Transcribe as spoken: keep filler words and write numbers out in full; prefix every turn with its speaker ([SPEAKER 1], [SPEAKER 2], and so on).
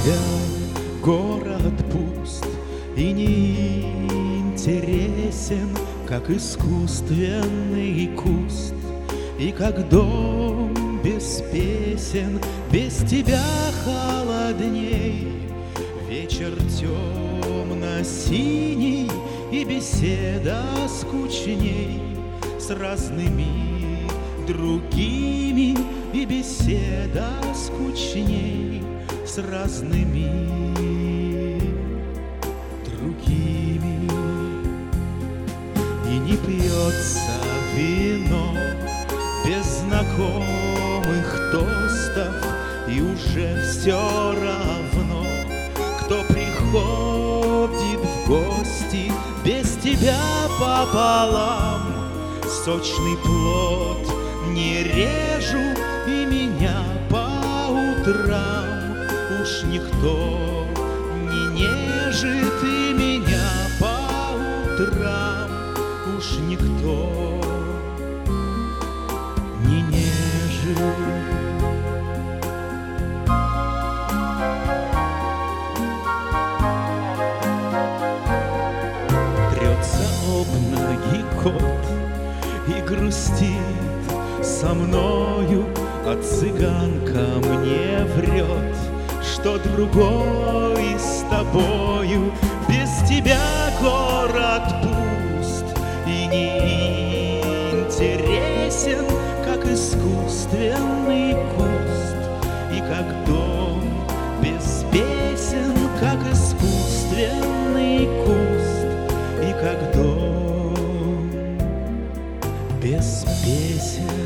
[SPEAKER 1] тебя город пуст и неинтересен, как искусственный куст, и как дом без песен, без тебя холодней. Вечер темно-синий, и беседа скучней с разными другими, и беседа скучней с разными другими. И не пьется вино без знакомых тостов, и уже все равно, кто приходит в гости без тебя пополам. Сочный плод не режу, и меня по утрам уж никто не нежит, и меня по утрам уж никто не нежит. Трется об ноги кот и грустит со мною, а цыганка мне врет, что другой с тобою. Без тебя город пуст и неинтересен, как искусственный куст, и как дом без песен, как искусственный куст, и как дом без песен.